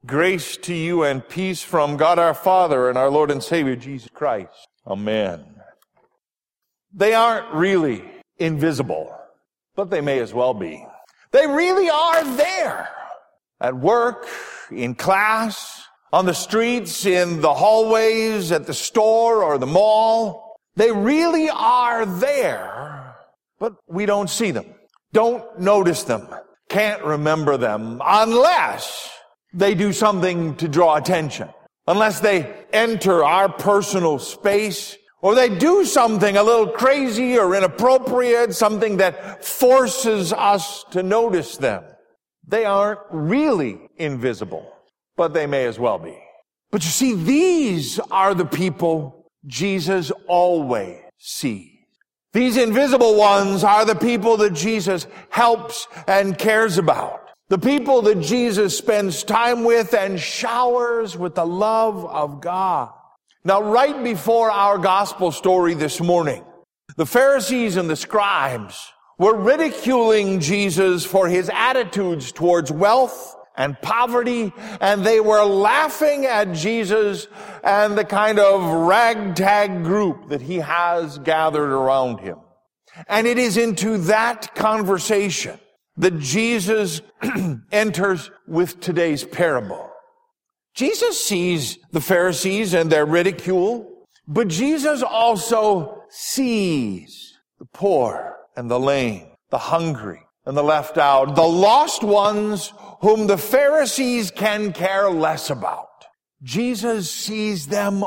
Grace to you and peace from God our Father and our Lord and Savior, Jesus Christ. Amen. They aren't really invisible, but they may as well be. They really are there. At work, in class, on the streets, in the hallways, at the store or the mall. They really are there, but we don't see them, don't notice them, can't remember them unless they do something to draw attention, unless they enter our personal space, or they do something a little crazy or inappropriate, something that forces us to notice them. They aren't really invisible, but they may as well be. But you see, these are the people Jesus always sees. These invisible ones are the people that Jesus helps and cares about. The people that Jesus spends time with and showers with the love of God. Now, right before our gospel story this morning, the Pharisees and the scribes were ridiculing Jesus for his attitudes towards wealth and poverty, and they were laughing at Jesus and the kind of ragtag group that he has gathered around him. And it is into that conversation that Jesus enters with today's parable. Jesus sees the Pharisees and their ridicule, but Jesus also sees the poor and the lame, the hungry and the left out, the lost ones whom the Pharisees can care less about. Jesus sees them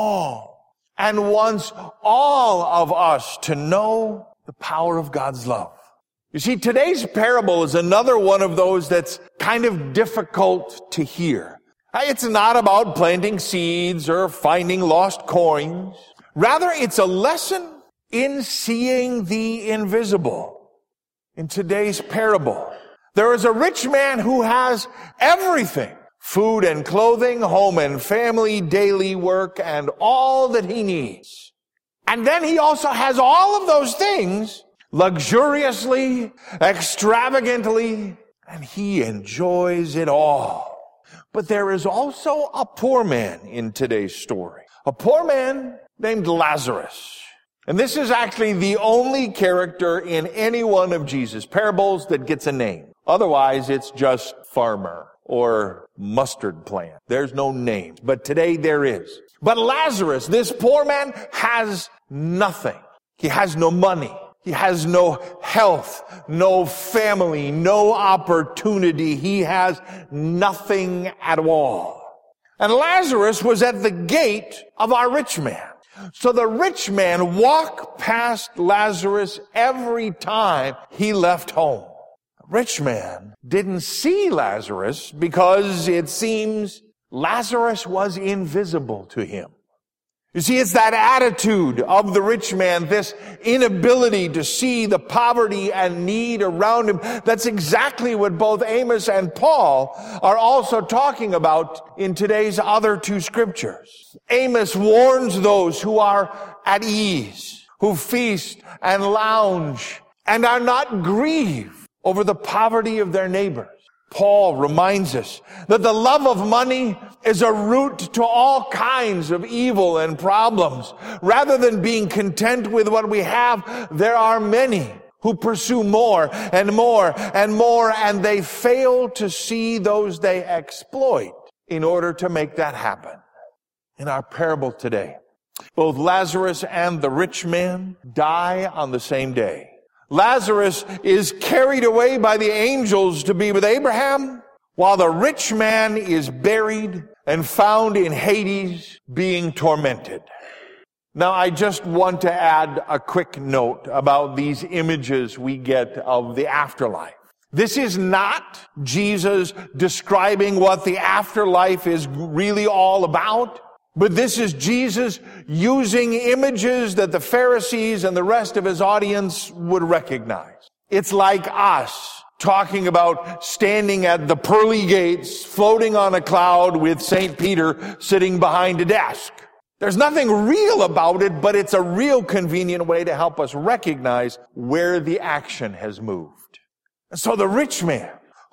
all and wants all of us to know the power of God's love. You see, today's parable is another one of those that's kind of difficult to hear. It's not about planting seeds or finding lost coins. Rather, it's a lesson in seeing the invisible. In today's parable, there is a rich man who has everything: food and clothing, home and family, daily work, and all that he needs. And then he also has all of those things luxuriously, extravagantly, and he enjoys it all. But there is also a poor man in today's story. A poor man named Lazarus. And this is actually the only character in any one of Jesus' parables that gets a name. Otherwise, it's just farmer or mustard plant. There's no name. But today there is. But Lazarus, this poor man, has nothing. He has no money. He has no health, no family, no opportunity. He has nothing at all. And Lazarus was at the gate of our rich man. So the rich man walked past Lazarus every time he left home. The rich man didn't see Lazarus because it seems Lazarus was invisible to him. You see, it's that attitude of the rich man, this inability to see the poverty and need around him. That's exactly what both Amos and Paul are also talking about in today's other two scriptures. Amos warns those who are at ease, who feast and lounge and are not grieved over the poverty of their neighbors. Paul reminds us that the love of money is a root to all kinds of evil and problems. Rather than being content with what we have, there are many who pursue more and more and more, and they fail to see those they exploit in order to make that happen. In our parable today, both Lazarus and the rich man die on the same day. Lazarus is carried away by the angels to be with Abraham, while the rich man is buried and found in Hades being tormented. Now, I just want to add a quick note about these images we get of the afterlife. This is not Jesus describing what the afterlife is really all about. But this is Jesus using images that the Pharisees and the rest of his audience would recognize. It's like us talking about standing at the pearly gates, floating on a cloud with St. Peter sitting behind a desk. There's nothing real about it, but it's a real convenient way to help us recognize where the action has moved. And so the rich man,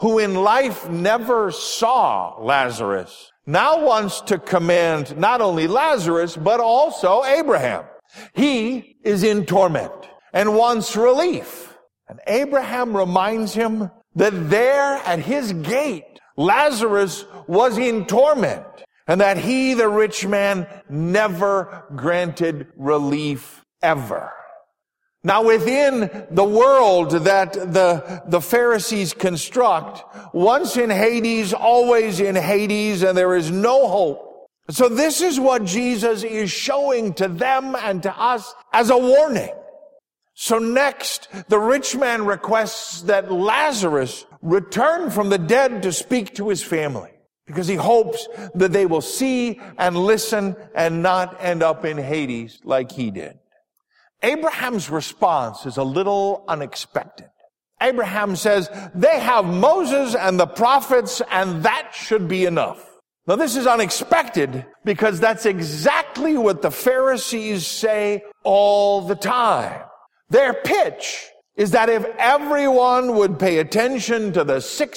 who in life never saw Lazarus, now wants to command not only Lazarus, but also Abraham. He is in torment and wants relief. And Abraham reminds him that there at his gate, Lazarus was in torment, and that he, the rich man, never granted relief ever. Now, within the world that the Pharisees construct, once in Hades, always in Hades, and there is no hope. So this is what Jesus is showing to them and to us as a warning. So next, the rich man requests that Lazarus return from the dead to speak to his family, because he hopes that they will see and listen and not end up in Hades like he did. Abraham's response is a little unexpected. Abraham says, they have Moses and the prophets, and that should be enough. Now, this is unexpected because that's exactly what the Pharisees say all the time. Their pitch is that if everyone would pay attention to the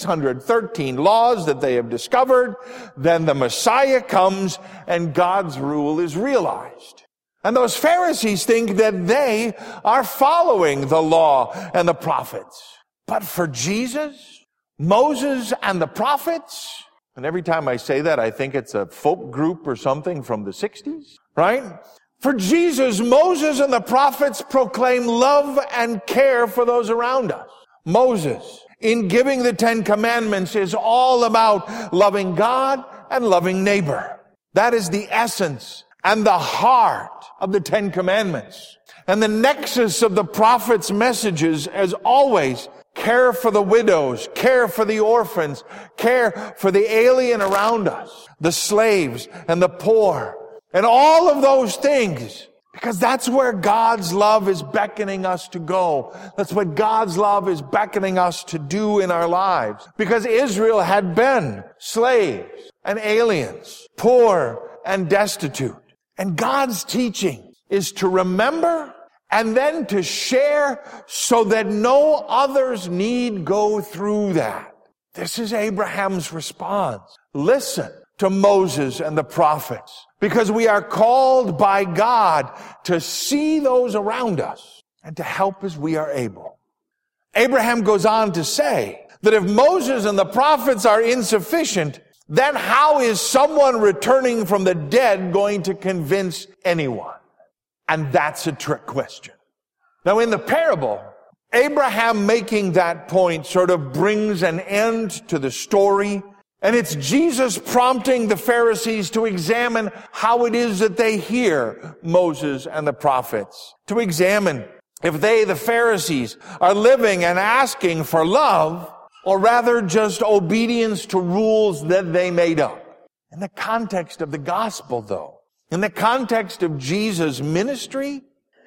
613 laws that they have discovered, then the Messiah comes and God's rule is realized. And those Pharisees think that they are following the law and the prophets. But for Jesus, Moses and the prophets, and every time I say that, I think it's a folk group or something from the 60s, right? For Jesus, Moses and the prophets proclaim love and care for those around us. Moses, in giving the 10 Commandments, is all about loving God and loving neighbor. That is the essence and the heart of the 10 Commandments. And the nexus of the prophets' messages, as always, care for the widows, care for the orphans, care for the alien around us, the slaves and the poor, and all of those things, because that's where God's love is beckoning us to go. That's what God's love is beckoning us to do in our lives. Because Israel had been slaves and aliens, poor and destitute. And God's teaching is to remember and then to share so that no others need go through that. This is Abraham's response. Listen to Moses and the prophets, because we are called by God to see those around us and to help as we are able. Abraham goes on to say that if Moses and the prophets are insufficient, then how is someone returning from the dead going to convince anyone? And that's a trick question. Now, in the parable, Abraham making that point sort of brings an end to the story. And it's Jesus prompting the Pharisees to examine how it is that they hear Moses and the prophets. To examine if they, the Pharisees, are living and asking for love, or rather just obedience to rules that they made up. In the context of the gospel, though, in the context of Jesus' ministry,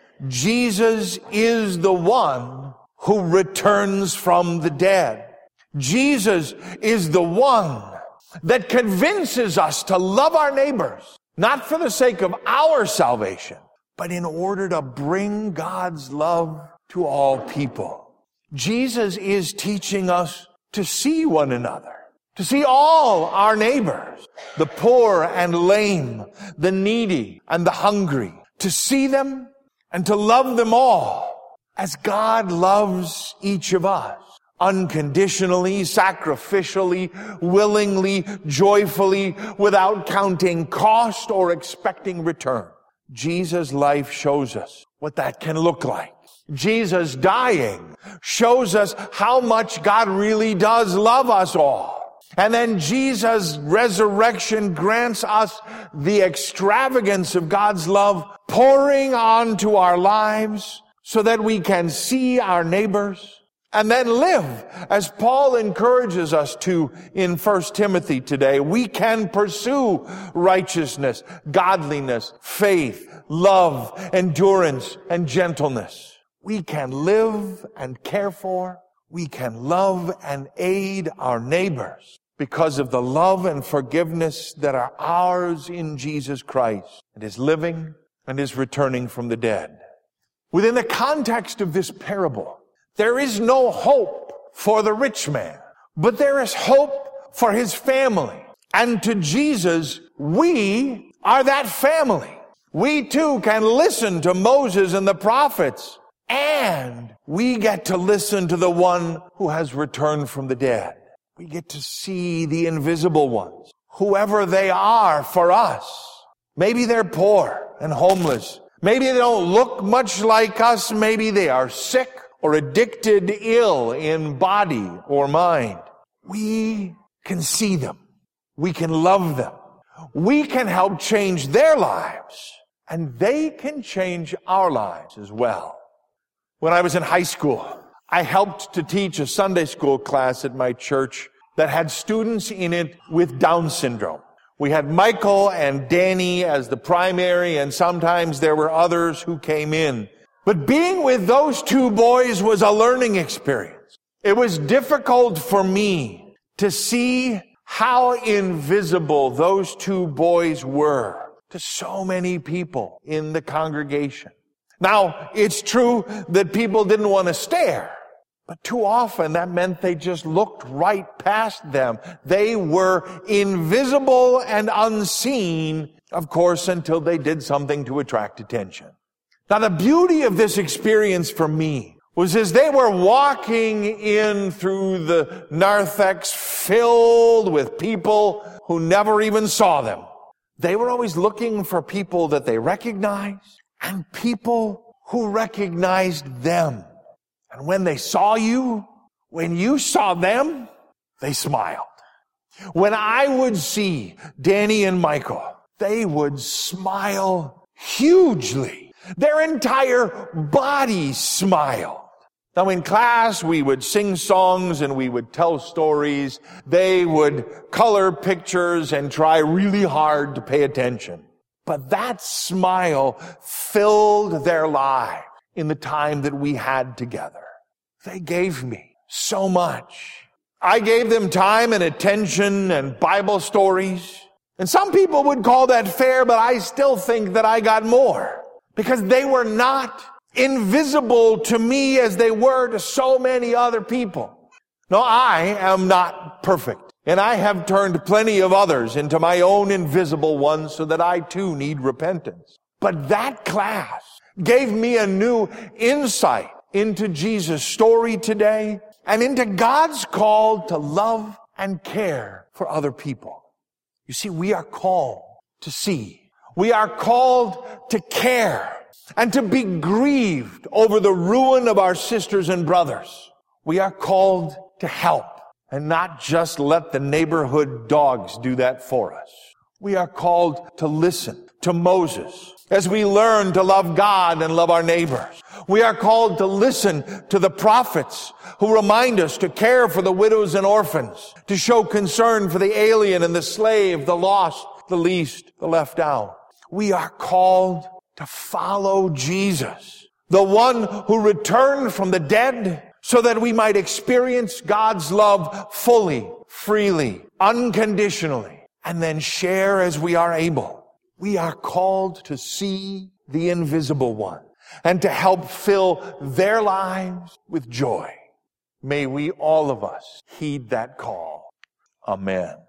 Jesus is the one who returns from the dead. Jesus is the one that convinces us to love our neighbors, not for the sake of our salvation, but in order to bring God's love to all people. Jesus is teaching us to see one another, to see all our neighbors, the poor and lame, the needy and the hungry, to see them and to love them all as God loves each of us, unconditionally, sacrificially, willingly, joyfully, without counting cost or expecting return. Jesus' life shows us what that can look like. Jesus dying shows us how much God really does love us all. And then Jesus' resurrection grants us the extravagance of God's love pouring onto our lives so that we can see our neighbors and then live as Paul encourages us to in 1 Timothy today. We can pursue righteousness, godliness, faith, love, endurance, and gentleness. We can live and care for, we can love and aid our neighbors because of the love and forgiveness that are ours in Jesus Christ and is living and is returning from the dead. Within the context of this parable, there is no hope for the rich man, but there is hope for his family. And to Jesus, we are that family. We too can listen to Moses and the prophets, and we get to listen to the one who has returned from the dead. We get to see the invisible ones, whoever they are for us. Maybe they're poor and homeless. Maybe they don't look much like us. Maybe they are sick or addicted, ill in body or mind. We can see them. We can love them. We can help change their lives, and they can change our lives as well. When I was in high school, I helped to teach a Sunday school class at my church that had students in it with Down syndrome. We had Michael and Danny as the primary, and sometimes there were others who came in. But being with those two boys was a learning experience. It was difficult for me to see how invisible those two boys were to so many people in the congregation. Now, it's true that people didn't want to stare, but too often that meant they just looked right past them. They were invisible and unseen, of course, until they did something to attract attention. Now, the beauty of this experience for me was as they were walking in through the narthex filled with people who never even saw them, they were always looking for people that they recognized and people who recognized them. And when they saw you, when you saw them, they smiled. When I would see Danny and Michael, they would smile hugely. Their entire body smiled. Now in class, we would sing songs and we would tell stories. They would color pictures and try really hard to pay attention. But that smile filled their lives in the time that we had together. They gave me so much. I gave them time and attention and Bible stories. And some people would call that fair, but I still think that I got more. Because they were not invisible to me as they were to so many other people. No, I am not perfect. And I have turned plenty of others into my own invisible ones so that I too need repentance. But that class gave me a new insight into Jesus' story today and into God's call to love and care for other people. You see, we are called to see. We are called to care and to be grieved over the ruin of our sisters and brothers. We are called to help and not just let the neighborhood dogs do that for us. We are called to listen to Moses as we learn to love God and love our neighbors. We are called to listen to the prophets who remind us to care for the widows and orphans, to show concern for the alien and the slave, the lost, the least, the left out. We are called to follow Jesus, the one who returned from the dead so that we might experience God's love fully, freely, unconditionally, and then share as we are able. We are called to see the invisible one and to help fill their lives with joy. May we, all of us, heed that call. Amen.